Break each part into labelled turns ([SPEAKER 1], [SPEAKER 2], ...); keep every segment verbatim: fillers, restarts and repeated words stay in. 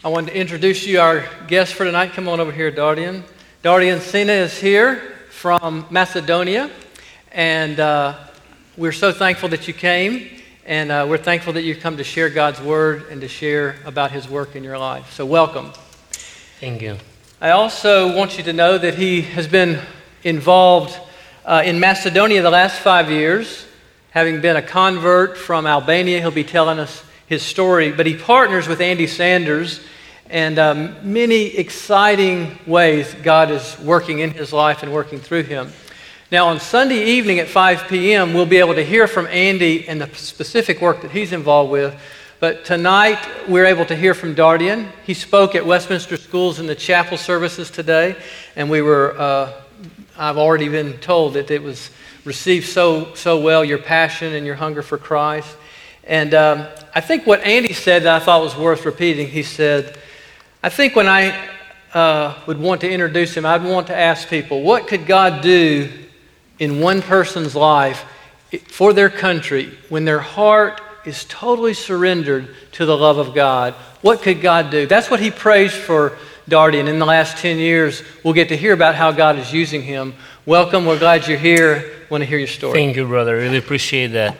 [SPEAKER 1] I wanted to introduce you our guest for tonight. Come on over here, Dardian. Dardian Sina is here from Macedonia, and uh, we're so thankful that you came, and uh, we're thankful that you come to share God's Word and to share about His work in your life. So welcome.
[SPEAKER 2] Thank you.
[SPEAKER 1] I also want you to know that he has been involved uh, in Macedonia the last five years, having been a convert from Albania. He'll be telling us his story, but he partners with Andy Sanders, and um, many exciting ways God is working in his life and working through him. Now, on Sunday evening at five p.m., we'll be able to hear from Andy and the specific work that he's involved with. But tonight, we're able to hear from Dardian. He spoke at Westminster Schools in the chapel services today, and we were, uh, I've already been told that it was received so, so well, your passion and your hunger for Christ. And um, I think what Andy said that I thought was worth repeating, he said, I think when I uh, would want to introduce him, I'd want to ask people, what could God do in one person's life for their country when their heart is totally surrendered to the love of God? What could God do? That's what he prays for Dardian. In the last ten years, we'll get to hear about how God is using him. Welcome. We're glad you're here. Want to hear your story.
[SPEAKER 2] Thank you, brother. Really appreciate that.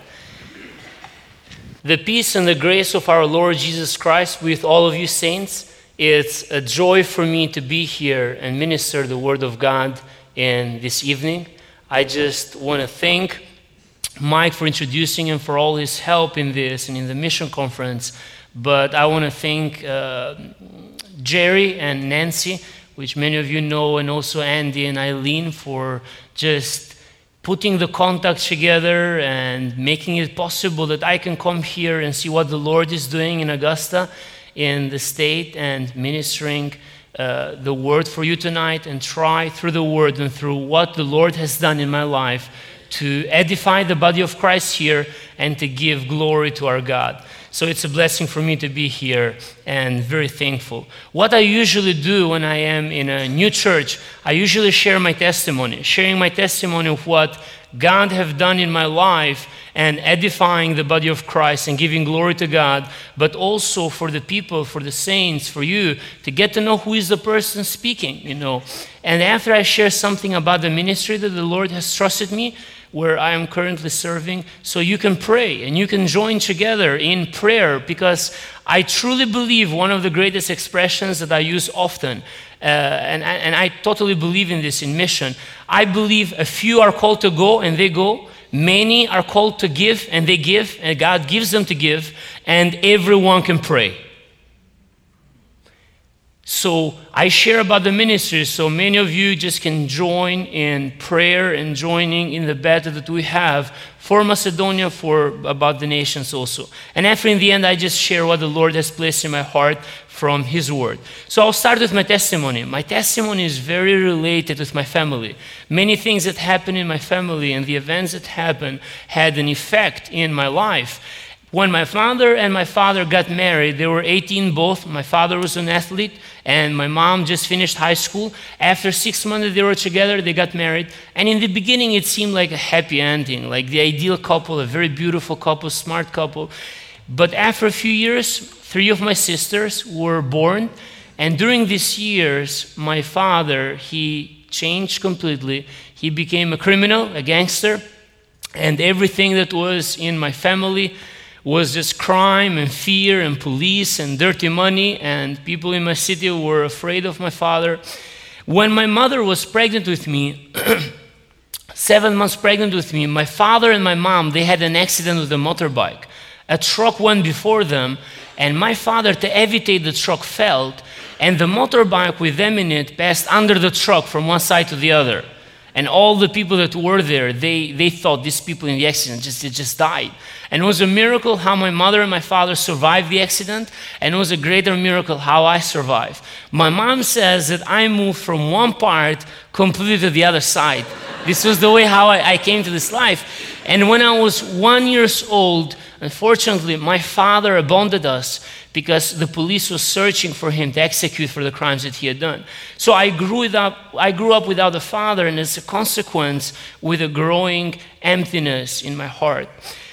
[SPEAKER 2] The peace and the grace of our Lord Jesus Christ with all of you saints. It's a joy for me to be here and minister the Word of God in this evening. I just want to thank Mike for introducing him, for all his help in this and in the mission conference. But I want to thank uh, Jerry and Nancy, which many of you know, and also Andy and Eileen for just putting the contacts together and making it possible that I can come here and see what the Lord is doing in Augusta, in the state, and ministering uh, the Word for you tonight, and try through the Word and through what the Lord has done in my life to edify the body of Christ here and to give glory to our God. So it's a blessing for me to be here and very thankful. What I usually do when I am in a new church, I usually share my testimony, sharing my testimony of what God have done in my life and edifying the body of Christ and giving glory to God, but also for the people, for the saints, for you, to get to know who is the person speaking, you know. And after I share something about the ministry that the Lord has trusted me, where I am currently serving, so you can pray and you can join together in prayer, because I truly believe one of the greatest expressions that I use often, uh, and, and I totally believe in this in mission, I believe a few are called to go and they go, many are called to give and they give, and God gives them to give, and everyone can pray. So I share about the ministry, so many of you just can join in prayer and joining in the battle that we have for Macedonia, for about the nations also. And after, in the end, I just share what the Lord has placed in my heart from His Word. So I'll start with my testimony. My testimony is very related with my family. Many things that happened in my family and the events that happened had an effect in my life. When my mother and my father got married, they were eighteen both. My father was an athlete, and my mom just finished high school. After six months that they were together, they got married. And in the beginning, it seemed like a happy ending, like the ideal couple, a very beautiful couple, smart couple. But after a few years, three of my sisters were born. And during these years, my father, he changed completely. He became a criminal, a gangster, and everything that was in my family was just crime and fear and police and dirty money, and people in my city were afraid of my father. When my mother was pregnant with me, seven months pregnant with me, my father and my mom, they had an accident with a motorbike. A truck went before them, and my father, to evitate the truck, fell, and the motorbike with them in it passed under the truck from one side to the other. And all the people that were there, they, they thought these people in the accident just, they just died. And it was a miracle how my mother and my father survived the accident, and it was a greater miracle how I survived. My mom says that I moved from one part completely to the other side. This was the way how I, I came to this life. And when I was one year old, unfortunately, my father abandoned us because the police was searching for him to execute for the crimes that he had done. So I grew up, I grew up without a father, and as a consequence, with a growing emptiness in my heart.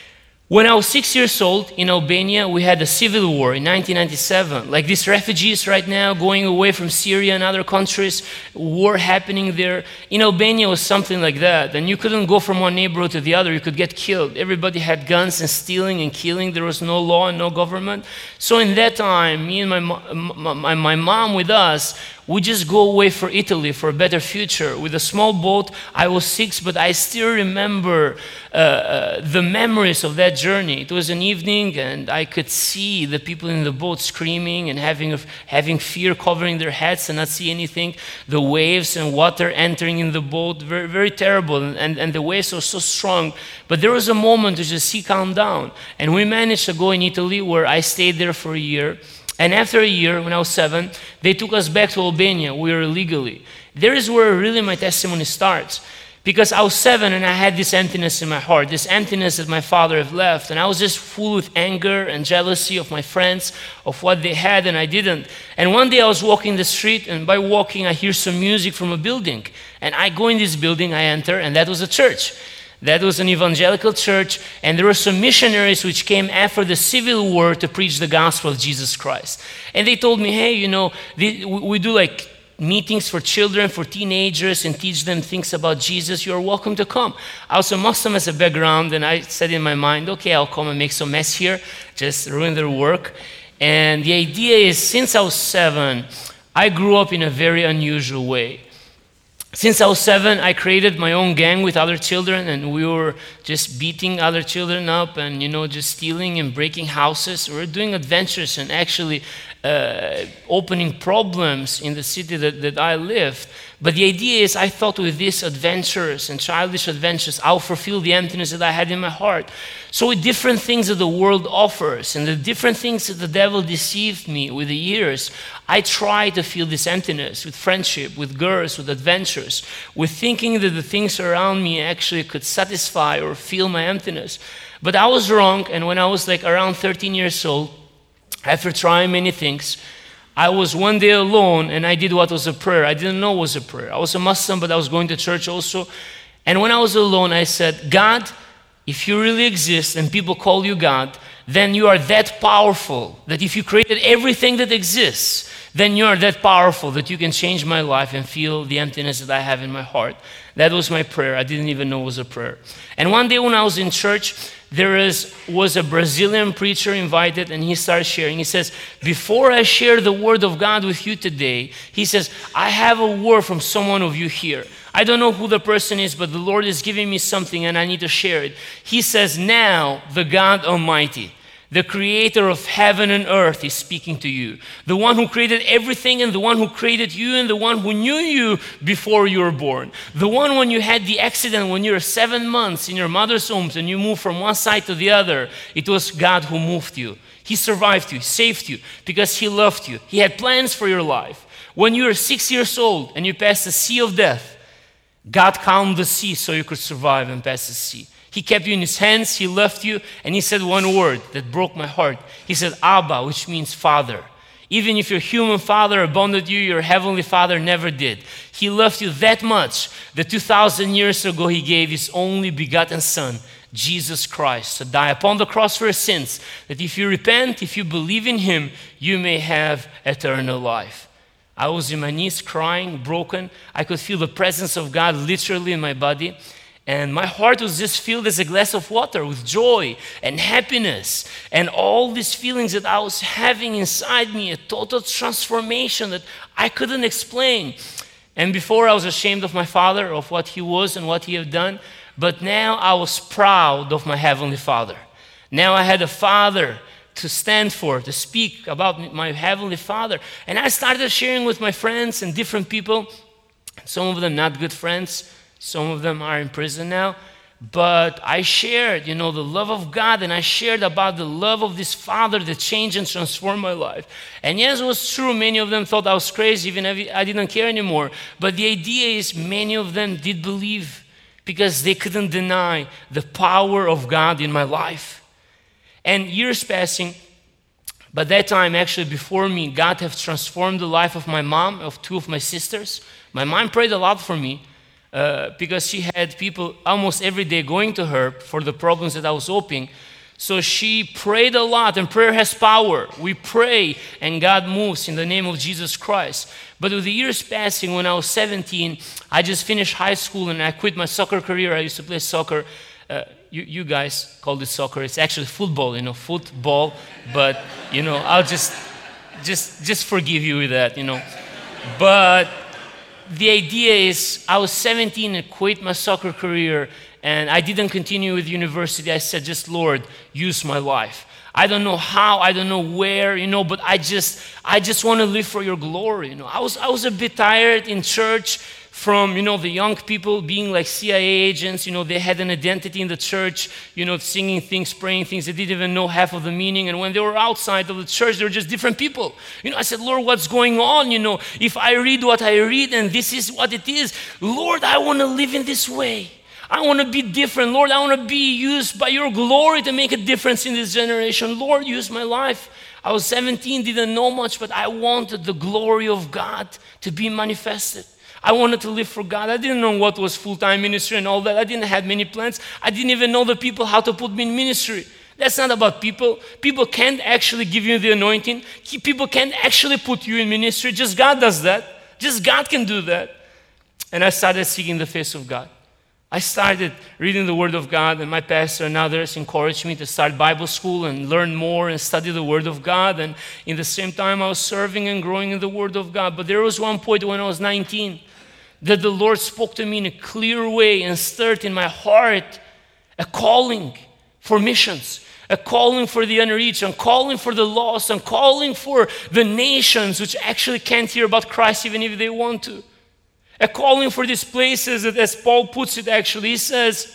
[SPEAKER 2] When I was six years old in Albania, we had a civil war in nineteen ninety-seven. Like these refugees right now going away from Syria and other countries, war happening there. In Albania was something like that. And you couldn't go from one neighborhood to the other. You could get killed. Everybody had guns and stealing and killing. There was no law and no government. So in that time, me and my, my, my mom with us, we just go away for Italy for a better future. With a small boat, I was six, but I still remember uh, uh, the memories of that journey. It was an evening, and I could see the people in the boat screaming and having, having fear covering their heads and not see anything. The waves and water entering in the boat, very, very terrible, and, and the waves were so strong. But there was a moment to just see calm down. And we managed to go in Italy, where I stayed there for a year. And after a year, when I was seven, they took us back to Albania. We were illegally. There is where really my testimony starts. Because I was seven and I had this emptiness in my heart, this emptiness that my father had left. And I was just full with anger and jealousy of my friends, of what they had and I didn't. And one day I was walking the street, and by walking I hear some music from a building. And I go in this building, I enter, and that was a church. That was an evangelical church, and there were some missionaries which came after the Civil War to preach the gospel of Jesus Christ. And they told me, hey, you know, we do like meetings for children, for teenagers, and teach them things about Jesus. You're welcome to come. I was a Muslim as a background, and I said in my mind, okay, I'll come and make some mess here, just ruin their work. And the idea is, since I was seven, I grew up in a very unusual way. Since I was seven, I created my own gang with other children, and we were just beating other children up and, you know, just stealing and breaking houses. We were doing adventures and actually uh, opening problems in the city that, that I lived. But the idea is, I thought with these adventures and childish adventures, I'll fulfill the emptiness that I had in my heart. So with different things that the world offers and the different things that the devil deceived me with the years, I tried to fill this emptiness with friendship, with girls, with adventures, with thinking that the things around me actually could satisfy or fill my emptiness. But I was wrong, and when I was like around thirteen years old, after trying many things, I was one day alone, and I did what was a prayer. I didn't know it was a prayer. I was a Muslim, but I was going to church also. And when I was alone, I said, God, if you really exist and people call you God, then you are that powerful that if you created everything that exists, then you are that powerful that you can change my life and feel the emptiness that I have in my heart. That was my prayer. I didn't even know it was a prayer. And one day when I was in church, there is, was a Brazilian preacher invited, and he started sharing. He says, before I share the word of God with you today, he says, I have a word from someone of you here. I don't know who the person is, but the Lord is giving me something and I need to share it. He says, now the God Almighty, the creator of heaven and earth, is speaking to you. The one who created everything, and the one who created you, and the one who knew you before you were born. The one when you had the accident when you were seven months in your mother's womb and you moved from one side to the other. It was God who moved you. He survived you, saved you, because He loved you. He had plans for your life. When you were six years old and you passed the sea of death, God calmed the sea so you could survive and pass the sea. He kept you in His hands, He left you, and He said one word that broke my heart. He said, Abba, which means Father. Even if your human father abandoned you, your heavenly Father never did. He loved you that much that two thousand years ago He gave His only begotten Son, Jesus Christ, to die upon the cross for your sins, that if you repent, if you believe in Him, you may have eternal life. I was in my knees crying, broken. I could feel the presence of God literally in my body. And my heart was just filled as a glass of water with joy and happiness and all these feelings that I was having inside me, a total transformation that I couldn't explain. And before I was ashamed of my father, of what he was and what he had done, but now I was proud of my heavenly Father. Now I had a father to stand for, to speak about my heavenly Father. And I started sharing with my friends and different people, some of them not good friends. Some of them are in prison now. But I shared, you know, the love of God, and I shared about the love of this Father that changed and transformed my life. And yes, it was true. Many of them thought I was crazy, even if I didn't care anymore. But the idea is many of them did believe because they couldn't deny the power of God in my life. And years passing, but that time actually before me, God have transformed the life of my mom, of two of my sisters. My mom prayed a lot for me. Uh, because she had people almost every day going to her for the problems that I was opening. So she prayed a lot, and prayer has power. We pray, and God moves in the name of Jesus Christ. But with the years passing, when I was seventeen, I just finished high school, and I quit my soccer career. I used to play soccer. Uh, you, you guys call it soccer. It's actually football, you know, football. But, you know, I'll just, just, just forgive you with that, you know. But the idea is, I was seventeen and quit my soccer career, and I didn't continue with university. I said, just Lord, use my life. I don't know how, I don't know where, you know, but I just, I just want to live for your glory, you know. I was, I was a bit tired in church from, you know, the young people being like C I A agents. You know, they had an identity in the church, you know, singing things, praying things. They didn't even know half of the meaning. And when they were outside of the church, they were just different people. You know, I said, Lord, what's going on? You know, if I read what I read and this is what it is, Lord, I want to live in this way. I want to be different. Lord, I want to be used by your glory to make a difference in this generation. Lord, use my life. I was seventeen, didn't know much, but I wanted the glory of God to be manifested. I wanted to live for God. I didn't know what was full-time ministry and all that. I didn't have many plans. I didn't even know the people how to put me in ministry. That's not about people. People can't actually give you the anointing. People can't actually put you in ministry. Just God does that. Just God can do that. And I started seeking the face of God. I started reading the Word of God, and my pastor and others encouraged me to start Bible school and learn more and study the Word of God. And in the same time, I was serving and growing in the Word of God. But there was one point when I was nineteen that the Lord spoke to me in a clear way and stirred in my heart a calling for missions, a calling for the unreached, a calling for the lost, a calling for the nations which actually can't hear about Christ even if they want to. A calling for these places that, as Paul puts it actually, he says,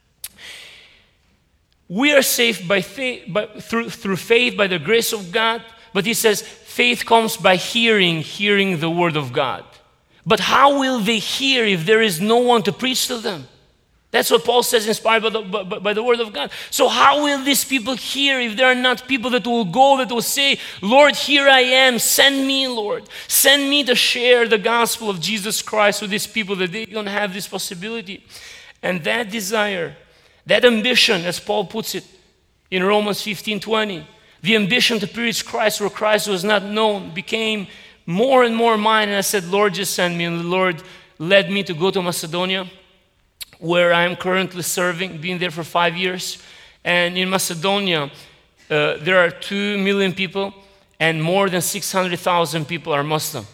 [SPEAKER 2] we are saved by faith, by, through, through faith, by the grace of God. But he says, faith comes by hearing, hearing the word of God. But how will they hear if there is no one to preach to them? That's what Paul says, inspired by the, by, by the word of God. So how will these people hear if there are not people that will go, that will say, Lord, here I am, send me, Lord. Send me to share the gospel of Jesus Christ with these people, that they don't have this possibility. And that desire, that ambition, as Paul puts it in Romans fifteen twenty, the ambition to preach Christ where Christ was not known became more and more mine. And I said, Lord, just send me. And the Lord led me to go to Macedonia, where I am currently serving, been there for five years. And in Macedonia, uh, there are two million people, and more than six hundred thousand people are Muslim.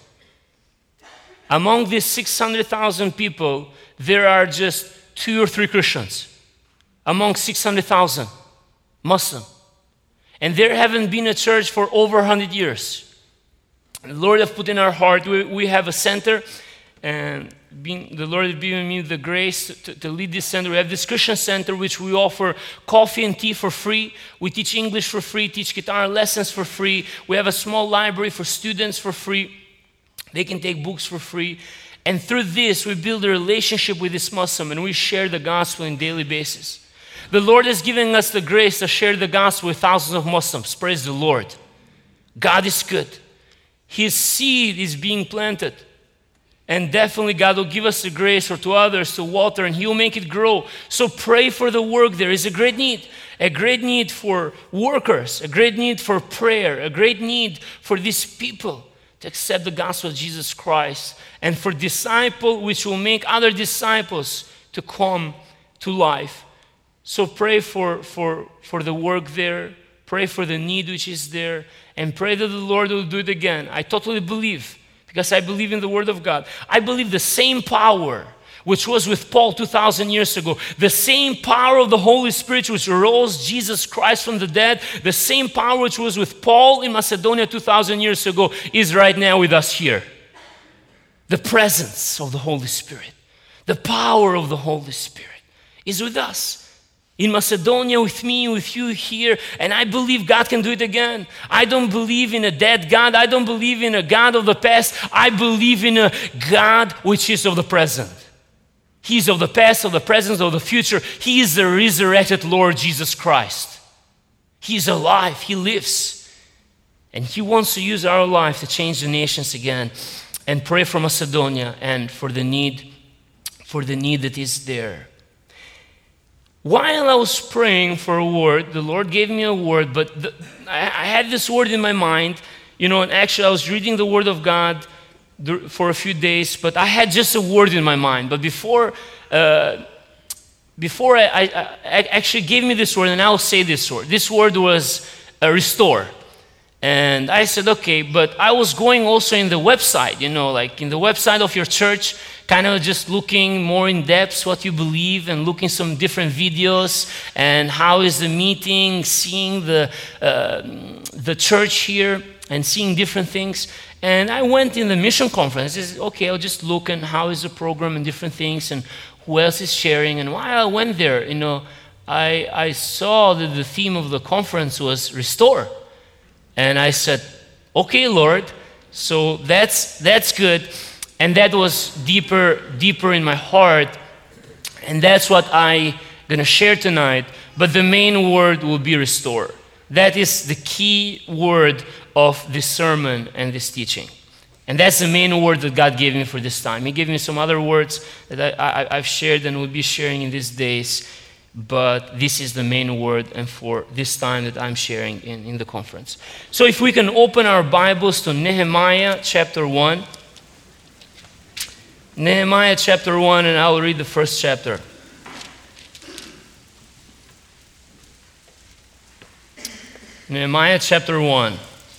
[SPEAKER 2] Among these six hundred thousand people, there are just two or three Christians. Among six hundred thousand Muslim. And there haven't been a church for over one hundred years. The Lord has put in our heart, we, we have a center, and being, the Lord has given me the grace to, to lead this center. We have this Christian center which we offer coffee and tea for free. We teach English for free, teach guitar lessons for free. We have a small library for students for free. They can take books for free. And through this, we build a relationship with this Muslim, and we share the gospel on a daily basis. The Lord is giving us the grace to share the gospel with thousands of Muslims. Praise the Lord. God is good. His seed is being planted. And definitely God will give us the grace or to others to water, and He will make it grow. So pray for the work. There is a great need. A great need for workers. A great need for prayer. A great need for these people to accept the gospel of Jesus Christ. And for disciple which will make other disciples to come to life. So pray for, for, for the work there. Pray for the need which is there. And pray that the Lord will do it again. I totally believe. Because I believe in the Word of God. I believe the same power which was with Paul two thousand years ago, the same power of the Holy Spirit which rose Jesus Christ from the dead, the same power which was with Paul in Macedonia two thousand years ago is right now with us here. The presence of the Holy Spirit, the power of the Holy Spirit is with us. In Macedonia, with me, with you here, and I believe God can do it again. I don't believe in a dead God. I don't believe in a God of the past. I believe in a God which is of the present. He is of the past, of the present, of the future. He is the resurrected Lord Jesus Christ. He is alive. He lives. And He wants to use our life to change the nations again. And pray for Macedonia and for the need, for the need that is there. while I was praying for a word, the Lord gave me a word, but the, I, I had this word in my mind, you know, and actually I was reading the Word of God for a few days, but I had just a word in my mind. But before, uh, before I, I, I actually gave me this word, and I'll say this word. This word was uh, restore. And I said, okay, but I was going also in the website, you know, like in the website of your church, kind of just looking more in depth what you believe and looking some different videos and how is the meeting, seeing the uh, the church here and seeing different things. And I went in the mission conference. I said, okay, I'll just look and how is the program and different things and who else is sharing. And while I went there, you know, I I saw that the theme of the conference was restore. And I said, okay, Lord, so that's that's good. And that was deeper, deeper in my heart. And that's what I'm going to share tonight. But the main word will be restore. That is the key word of this sermon and this teaching. And that's the main word that God gave me for this time. He gave me some other words that I, I, I've shared and will be sharing in these days. But this is the main word and for this time that I'm sharing in, in the conference. So if we can open our Bibles to Nehemiah chapter one. Nehemiah chapter one, and I will read the first chapter. Nehemiah chapter one.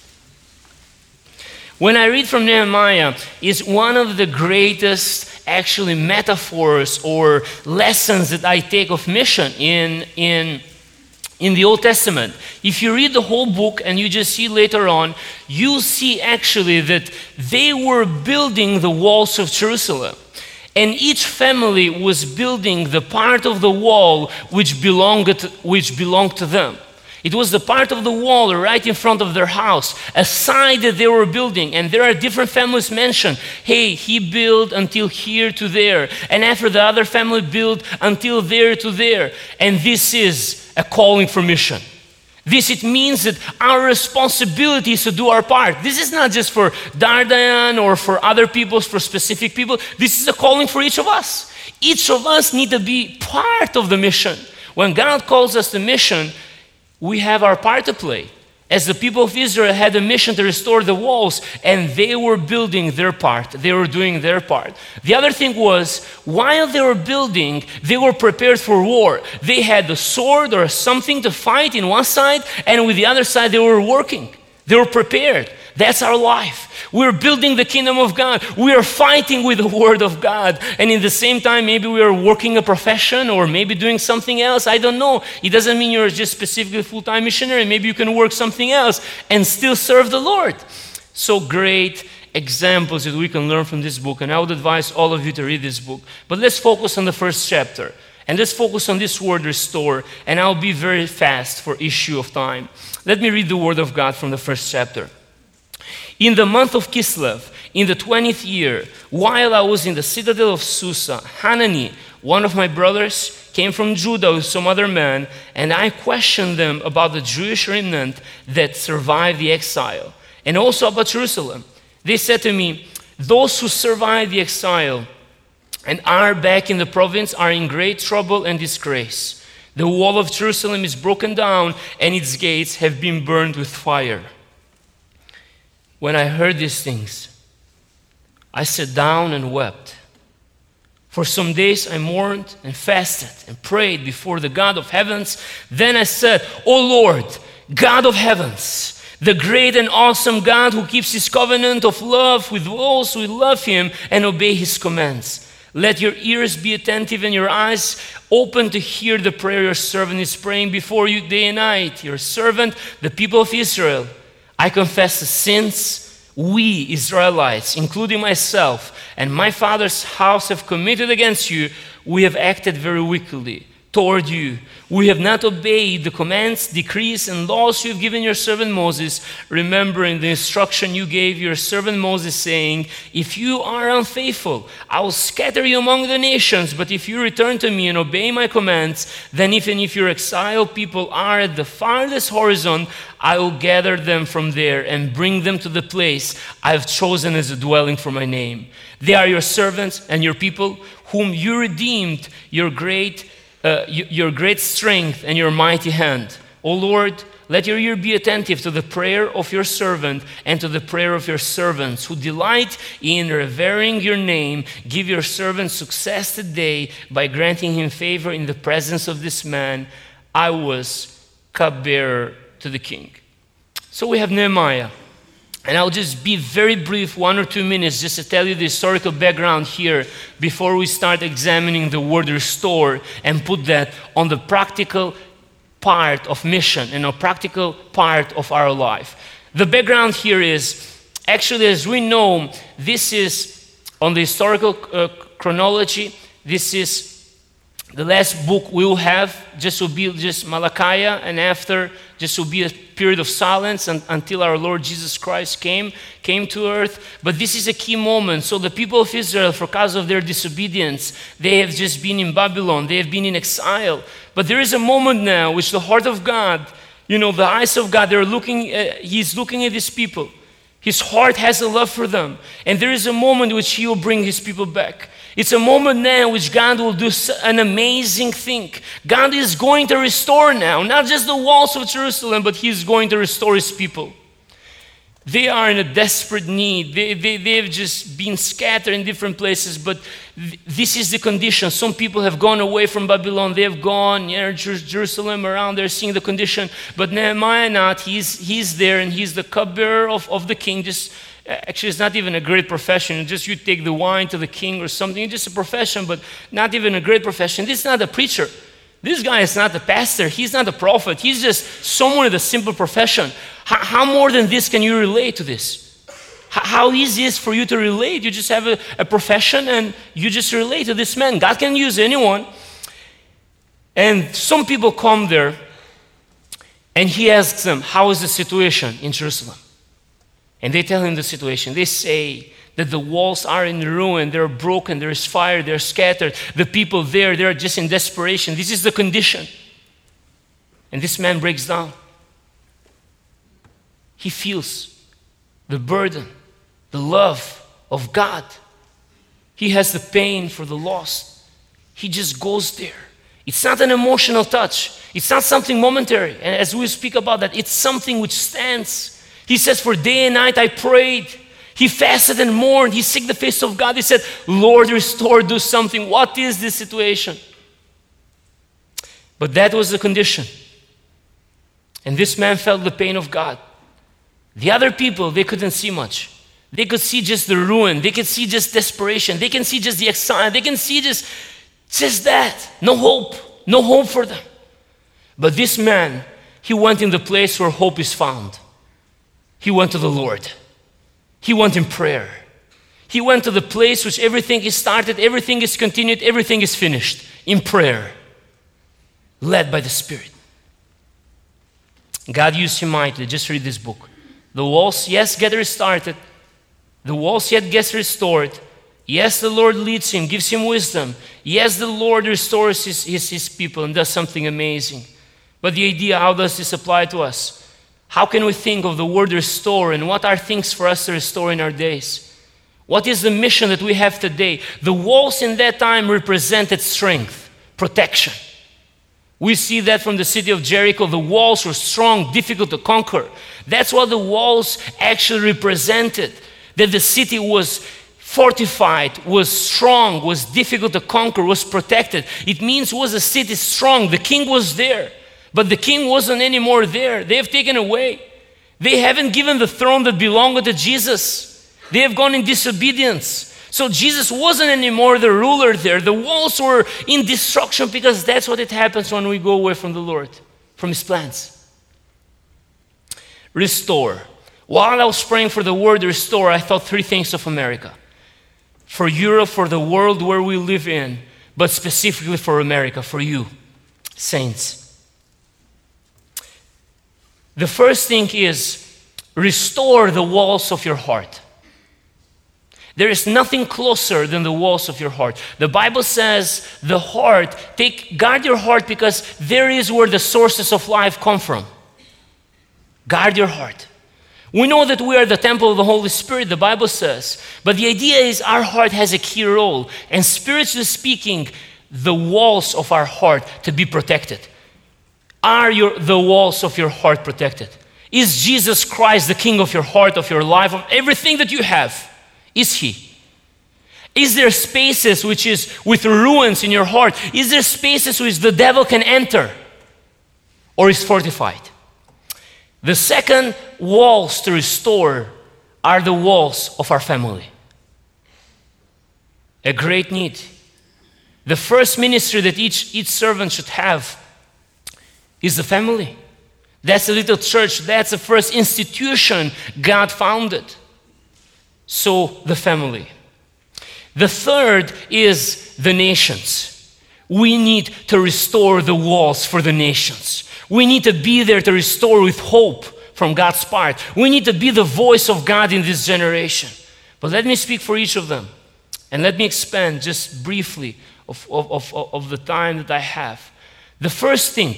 [SPEAKER 2] When I read from Nehemiah, it's one of the greatest actually metaphors or lessons that I take of mission in, in, in the Old Testament. If you read the whole book and you just see later on, you see actually that they were building the walls of Jerusalem. And each family was building the part of the wall which belonged, which belonged to them. It was the part of the wall right in front of their house, a side that they were building. And there are different families mentioned. Hey, he built until here to there. And after the other family built until there to there. And this is a calling for mission. This, it means that our responsibility is to do our part. This is not just for Dardayan or for other people, for specific people. This is a calling for each of us. Each of us need to be part of the mission. When God calls us to mission, we have our part to play. As the people of Israel had a mission to restore the walls, and they were building their part. They were doing their part. The other thing was, while they were building, they were prepared for war. They had a sword or something to fight in one side, and with the other side they were working. They were prepared. That's our life. We're building the kingdom of God. We are fighting with the word of God. And in the same time, maybe we are working a profession or maybe doing something else. I don't know. It doesn't mean you're just specifically a full-time missionary. Maybe you can work something else and still serve the Lord. So great examples that we can learn from this book. And I would advise all of you to read this book. But let's focus on the first chapter. And let's focus on this word restore. And I'll be very fast for issue of time. Let me read the word of God from the first chapter. In the month of Kislev, in the twentieth year, while I was in the citadel of Susa, Hanani, one of my brothers, came from Judah with some other men, and I questioned them about the Jewish remnant that survived the exile, and also about Jerusalem. They said to me, those who survived the exile and are back in the province are in great trouble and disgrace. The wall of Jerusalem is broken down, and its gates have been burned with fire. When I heard these things, I sat down and wept. For some days I mourned and fasted and prayed before the God of heavens. Then I said, O Lord, God of heavens, the great and awesome God who keeps his covenant of love with those who love him and obey his commands. Let your ears be attentive and your eyes open to hear the prayer your servant is praying before you day and night. Your servant, the people of Israel. I confess the sins we Israelites, including myself and my father's house, have committed against you. We have acted very wickedly toward you. We have not obeyed the commands, decrees, and laws you have given your servant Moses, remembering the instruction you gave your servant Moses, saying, if you are unfaithful, I will scatter you among the nations. But if you return to me and obey my commands, then even if your exiled people are at the farthest horizon, I will gather them from there and bring them to the place I have chosen as a dwelling for my name. They are your servants and your people, whom you redeemed your great uh, y- your great strength and your mighty hand. O Lord, let your ear be attentive to the prayer of your servant and to the prayer of your servants who delight in revering your name. Give your servant success today by granting him favor in the presence of this man. I was cupbearer to the king. So we have Nehemiah. And I'll just be very brief, one or two minutes, just to tell you the historical background here before we start examining the word restore and put that on the practical part of mission and a practical part of our life. The background here is, actually, as we know, this is, on the historical uh, chronology, this is the last book we will have. Just will be just Malachi, and after just will be a period of silence and, until our Lord Jesus Christ came, came to earth. But this is a key moment. So the people of Israel, for cause of their disobedience, they have just been in Babylon. They have been in exile. But there is a moment now which the heart of God, you know, the eyes of God, they're looking, uh, He's looking at His people. His heart has a love for them. And there is a moment which He will bring His people back. It's a moment now which God will do an amazing thing. God is going to restore now, not just the walls of Jerusalem, but He's going to restore His people. They are in a desperate need. They, they, they've just been scattered in different places, but th- this is the condition. Some people have gone away from Babylon. They have gone near Jer- Jerusalem, around there, seeing the condition. But Nehemiah not. He's, he's there, and he's the cupbearer of, of the king. Just Actually, it's not even a great profession. It's just you take the wine to the king or something. It's just a profession, but not even a great profession. This is not a preacher. This guy is not a pastor. He's not a prophet. He's just someone with a simple profession. How, how more than this can you relate to this? How, how easy is it for you to relate? You just have a, a profession and you just relate to this man. God can use anyone. And some people come there and he asks them, how is the situation in Jerusalem? And they tell him the situation. They say that the walls are in ruin, they're broken, there's fire, they're scattered. The people there, they're just in desperation. This is the condition. And this man breaks down. He feels the burden, the love of God. He has the pain for the lost. He just goes there. It's not an emotional touch. It's not something momentary. And as we speak about that, it's something which stands. He says, for day and night I prayed. He fasted and mourned. He seeked the face of God. He said, Lord, restore, do something. What is this situation? But that was the condition. And this man felt the pain of God. The other people, they couldn't see much. They could see just the ruin. They could see just desperation. They can see just the exile. They can see just, just that. No hope. No hope for them. But this man, he went in the place where hope is found. He went to the Lord. He went in prayer. He went to the place which everything is started, everything is continued, everything is finished, in prayer, led by the Spirit. God used him mightily. Just read this book. The walls, yes, get restarted. The walls yet gets restored. Yes, the Lord leads him, gives him wisdom. Yes, the Lord restores his, his, his people and does something amazing. But the idea, how does this apply to us? How can we think of the word restore, and what are things for us to restore in our days? What is the mission that we have today? The walls in that time represented strength, protection. We see that from the city of Jericho. The walls were strong, difficult to conquer. That's what the walls actually represented. That the city was fortified, was strong, was difficult to conquer, was protected. It means was a city strong. The king was there. But the king wasn't anymore there. They have taken away. They haven't given the throne that belonged to Jesus. They have gone in disobedience. So Jesus wasn't anymore the ruler there. The walls were in destruction because that's what it happens when we go away from the Lord, from His plans. Restore. While I was praying for the word restore, I thought three things of America. For Europe, for the world where we live in, but specifically for America, for you, saints. The first thing is restore the walls of your heart. There is nothing closer than the walls of your heart. The Bible says the heart, take, guard your heart because there is where the sources of life come from. Guard your heart. We know that we are the temple of the Holy Spirit, the Bible says. But the idea is our heart has a key role. And spiritually speaking, the walls of our heart to be protected. Are your, the walls of your heart protected? Is Jesus Christ the King of your heart, of your life, of everything that you have? Is He? Is there spaces which is with ruins in your heart? Is there spaces which the devil can enter? Or is fortified? The second walls to restore are the walls of our family. A great need. The first ministry that each, each servant should have is the family. That's a little church. That's the first institution God founded. So the family. The third is the nations. We need to restore the walls for the nations. We need to be there to restore with hope from God's part. We need to be the voice of God in this generation. But let me speak for each of them. And let me expand just briefly of, of, of, of the time that I have. The first thing,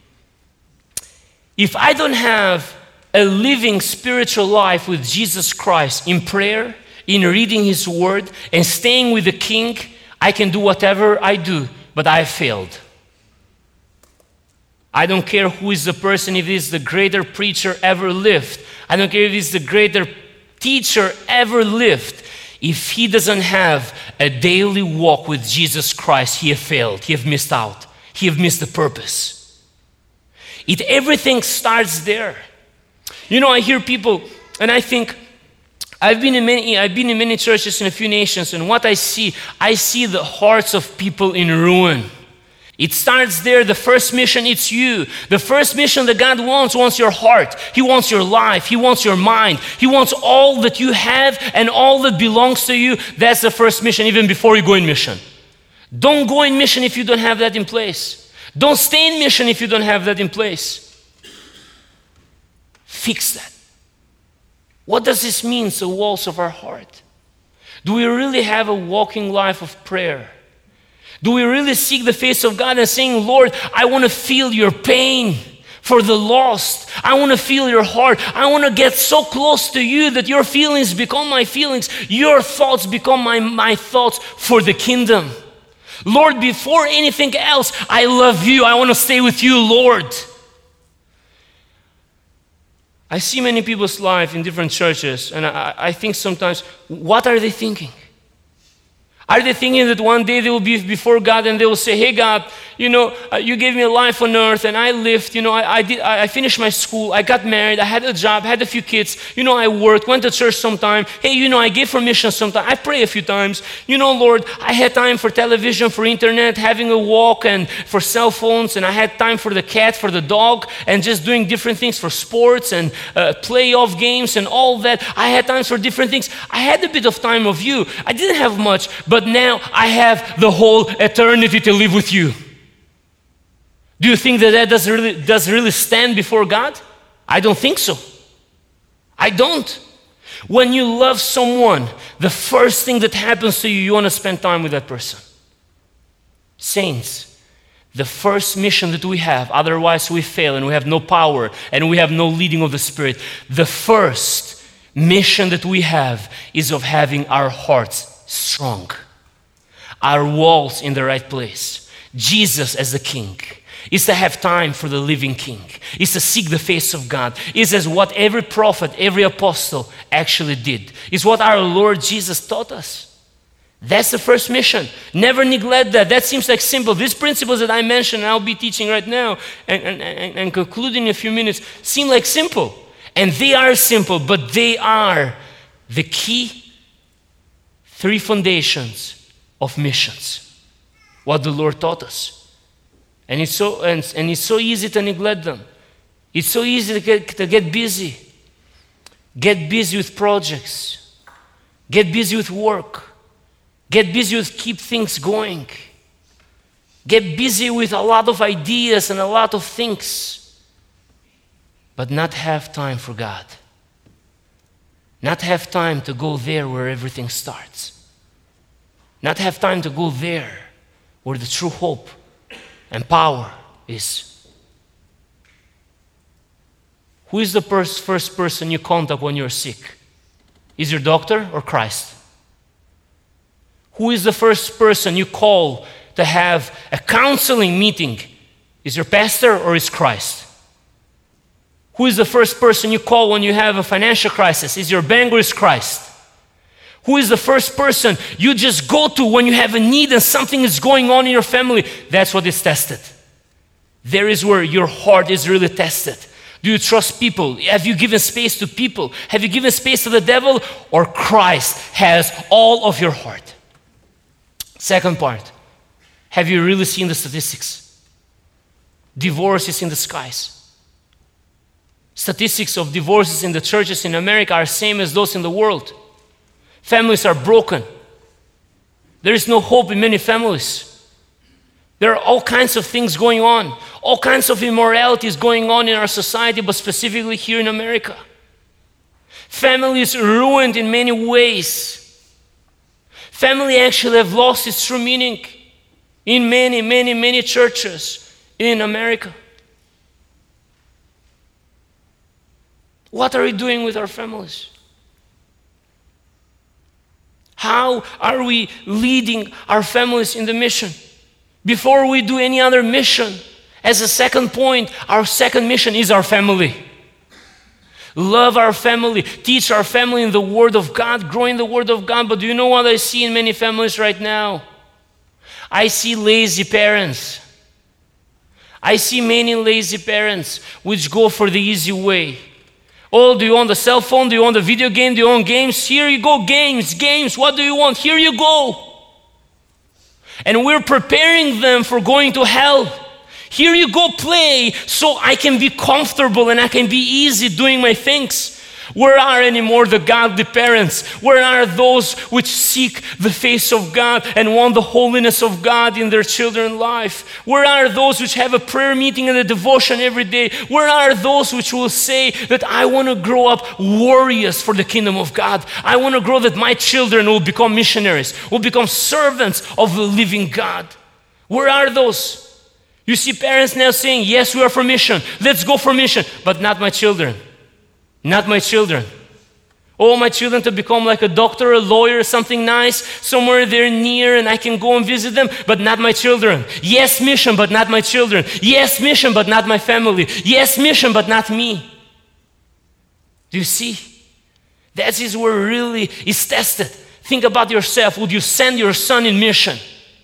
[SPEAKER 2] if I don't have a living spiritual life with Jesus Christ in prayer, in reading His Word, and staying with the King, I can do whatever I do, but I have failed. I don't care who is the person, if he's the greater preacher ever lived. I don't care if he's the greater teacher ever lived. If he doesn't have a daily walk with Jesus Christ, he have failed. He have missed out. He have missed the purpose. It everything starts there. You know, I hear people, and I think, I've been in many, I've been in many churches in a few nations, and what I see, I see the hearts of people in ruin. It starts there. The first mission, it's you. The first mission that God wants, wants your heart. He wants your life. He wants your mind. He wants all that you have and all that belongs to you. That's the first mission, even before you go in mission. Don't go in mission if you don't have that in place. Don't stay in mission if you don't have that in place. Fix that. What does this mean, the walls of our heart? Do we really have a walking life of prayer? Do we really seek the face of God and saying, Lord, I want to feel your pain for the lost. I want to feel your heart. I want to get so close to you that your feelings become my feelings. Your thoughts become my, my thoughts for the kingdom. Lord, before anything else, I love you. I want to stay with you, Lord. I see many people's life in different churches, and I, I think sometimes, what are they thinking? Are they thinking that one day they will be before God and they will say, hey God, you know, uh, you gave me a life on earth and I lived, you know, I, I did, I, I finished my school, I got married, I had a job, had a few kids, you know, I worked, went to church sometime, hey, you know, I gave for mission sometime, I pray a few times, you know, Lord, I had time for television, for internet, having a walk and for cell phones, and I had time for the cat, for the dog, and just doing different things for sports and uh, playoff games and all that. I had times for different things. I had a bit of time of you. I didn't have much, but But now I have the whole eternity to live with you. Do you think that that does really, does really stand before God? I don't think so. I don't. When you love someone, the first thing that happens to you, you want to spend time with that person. Saints, the first mission that we have, otherwise we fail and we have no power and we have no leading of the Spirit. The first mission that we have is of having our hearts strong. Our walls in the right place. Jesus as the King is to have time for the living King. Is to seek the face of God. Is as what every prophet, every apostle actually did. Is what our Lord Jesus taught us. That's the first mission. Never neglect that. That seems like simple. These principles that I mentioned and I'll be teaching right now and, and, and, and concluding in a few minutes seem like simple. And they are simple, but they are the key three foundations of missions, what the Lord taught us. And it's so and, and it's so easy to neglect them. It's so easy to get, to get busy. Get busy with projects. Get busy with work. Get busy with keep things going. Get busy with a lot of ideas and a lot of things. But not have time for God. Not have time to go there where everything starts. Not have time to go there where the true hope and power is. Who is the pers- first person you contact when you're sick? Is your doctor or Christ? Who is the first person you call to have a counseling meeting, is your pastor or is Christ? Who is the first person you call when you have a financial crisis? Is your bank or is Christ? Who is the first person you just go to when you have a need and something is going on in your family? That's what is tested. There is where your heart is really tested. Do you trust people? Have you given space to people? Have you given space to the devil? Or Christ has all of your heart? Second part, have you really seen the statistics? Divorce is in the skies. Statistics of divorces in the churches in America are same as those in the world. Families are broken. There is no hope in many families. There are all kinds of things going on. All kinds of immoralities going on in our society, but specifically here in America. Families ruined in many ways. Family actually have lost its true meaning in many, many, many churches in America. What are we doing with our families? How are we leading our families in the mission? Before we do any other mission, as a second point, our second mission is our family. Love our family, teach our family in the Word of God, grow in the Word of God. But do you know what I see in many families right now? I see lazy parents. I see many lazy parents which go for the easy way. Oh, do you want the cell phone? Do you want the video game? Do you want games? Here you go, games, games. What do you want? Here you go. And we're preparing them for going to hell. Here you go, play, so I can be comfortable and I can be easy doing my things. Where are anymore the godly parents? Where are those which seek the face of God and want the holiness of God in their children's life? Where are those which have a prayer meeting and a devotion every day? Where are those which will say that I want to grow up warriors for the kingdom of God? I want to grow that my children will become missionaries, will become servants of the living God. Where are those? You see parents now saying, yes, we are for mission. Let's go for mission, but not my children. Not my children. Oh, my children to become like a doctor, a lawyer, something nice, somewhere they're near and I can go and visit them, but not my children. Yes, mission, but not my children. Yes, mission, but not my family. Yes, mission, but not me. Do you see? That is where really is tested. Think about yourself. Would you send your son in mission?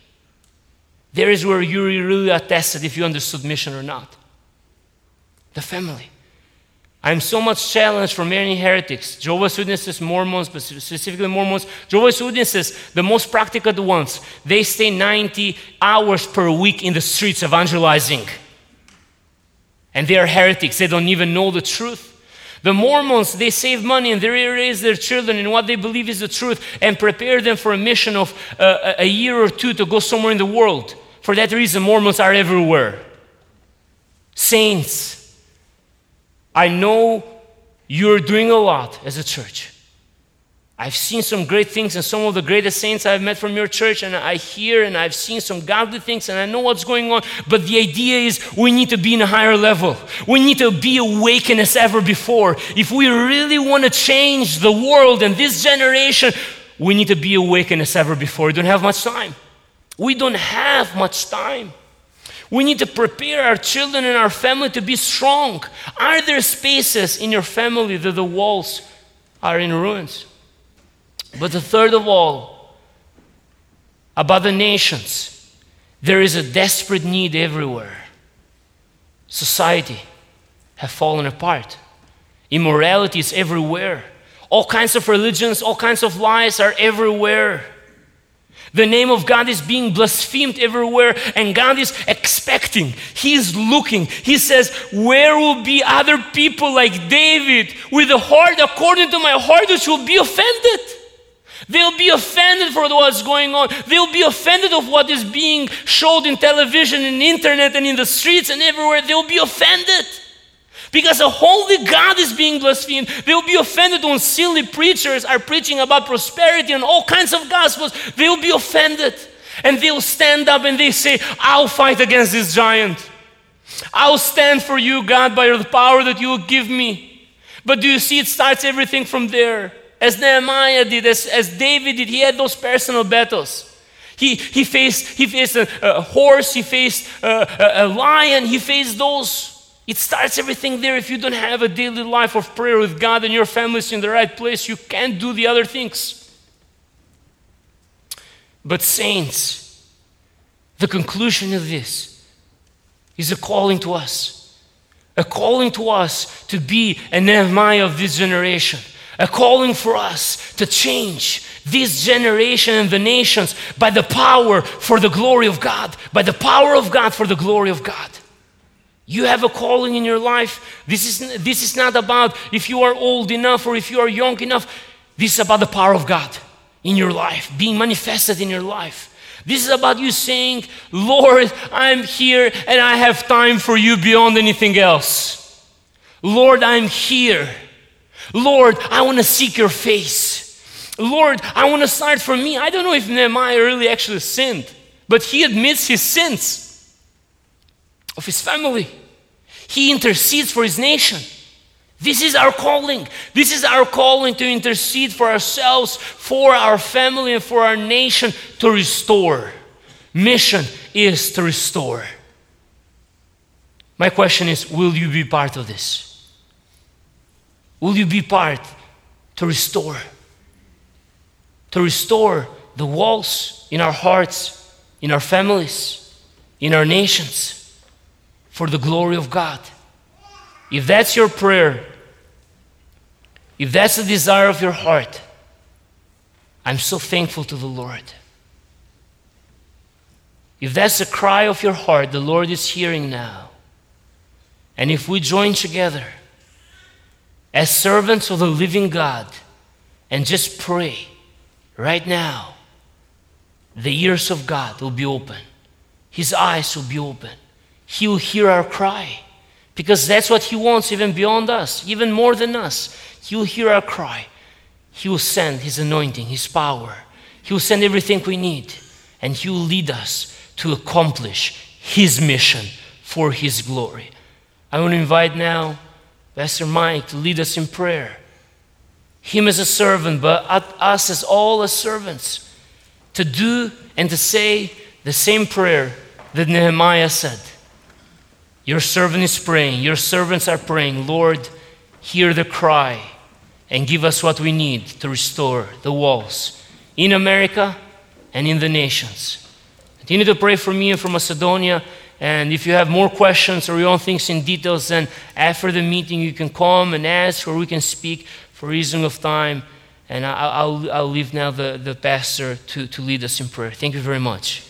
[SPEAKER 2] There is where you really are tested if you understood mission or not. The family. I'm so much challenged from many heretics, Jehovah's Witnesses, Mormons, but specifically Mormons. Jehovah's Witnesses, the most practical ones, they stay ninety hours per week in the streets evangelizing. And they are heretics, they don't even know the truth. The Mormons, they save money and they raise their children in what they believe is the truth and prepare them for a mission of uh, a year or two to go somewhere in the world. For that reason, Mormons are everywhere. Saints, I know you're doing a lot as a church. I've seen some great things and some of the greatest saints I've met from your church, and I hear and I've seen some godly things and I know what's going on, but the idea is we need to be in a higher level. We need to be awakened as ever before. If we really want to change the world and this generation, we need to be awakened as ever before. We don't have much time. We don't have much time. We need to prepare our children and our family to be strong. Are there spaces in your family that the walls are in ruins? But the third of all, about the nations, there is a desperate need everywhere. Society have fallen apart. Immorality is everywhere. All kinds of religions, all kinds of lies are everywhere. The name of God is being blasphemed everywhere, and God is expecting. He's looking. He says, where will be other people like David with a heart according to my heart which will be offended? They'll be offended for what's going on. They'll be offended of what is being showed in television and internet and in the streets and everywhere. They'll be offended. Because a holy God is being blasphemed. They'll be offended when silly preachers are preaching about prosperity and all kinds of gospels. They'll be offended. And they'll stand up and they say, I'll fight against this giant. I'll stand for you, God, by the power that you will give me. But do you see, it starts everything from there. As Nehemiah did, as, as David did, he had those personal battles. He, he faced, he faced a, a horse, he faced a, a, a lion, he faced those. It starts everything there. If you don't have a daily life of prayer with God and your family's in the right place, you can't do the other things. But saints, the conclusion of this is a calling to us. A calling to us to be a Nehemiah of this generation. A calling for us to change this generation and the nations by the power for the glory of God. By the power of God for the glory of God. You have a calling in your life. This is, this is not about if you are old enough or if you are young enough. This is about the power of God in your life, being manifested in your life. This is about you saying, Lord, I'm here and I have time for you beyond anything else. Lord, I'm here. Lord, I want to seek your face. Lord, I want to start from me. I don't know if Nehemiah really actually sinned, but he admits his sins of his family. He intercedes for his nation. This is our calling. This is our calling to intercede for ourselves, for our family, and for our nation to restore. Mission is to restore. My question is, will you be part of this? Will you be part to restore? To restore the walls in our hearts, in our families, in our nations, for the glory of God. If that's your prayer, if that's the desire of your heart, I'm so thankful to the Lord. If that's the cry of your heart, the Lord is hearing now. And if we join together as servants of the living God and just pray right now, the ears of God will be open. His eyes will be open. He will hear our cry, because that's what He wants even beyond us, even more than us. He will hear our cry. He will send His anointing, His power. He will send everything we need, and He will lead us to accomplish His mission for His glory. I want to invite now Pastor Mike to lead us in prayer. Him as a servant, but us as all as servants, to do and to say the same prayer that Nehemiah said. Your servant is praying, your servants are praying, Lord, hear the cry and give us what we need to restore the walls in America and in the nations. Continue to pray for me and for Macedonia. And if you have more questions or you want things in details, then after the meeting you can come and ask, or we can speak for reason of time. And I'll, I'll, I'll leave now the, the pastor to, to lead us in prayer. Thank you very much.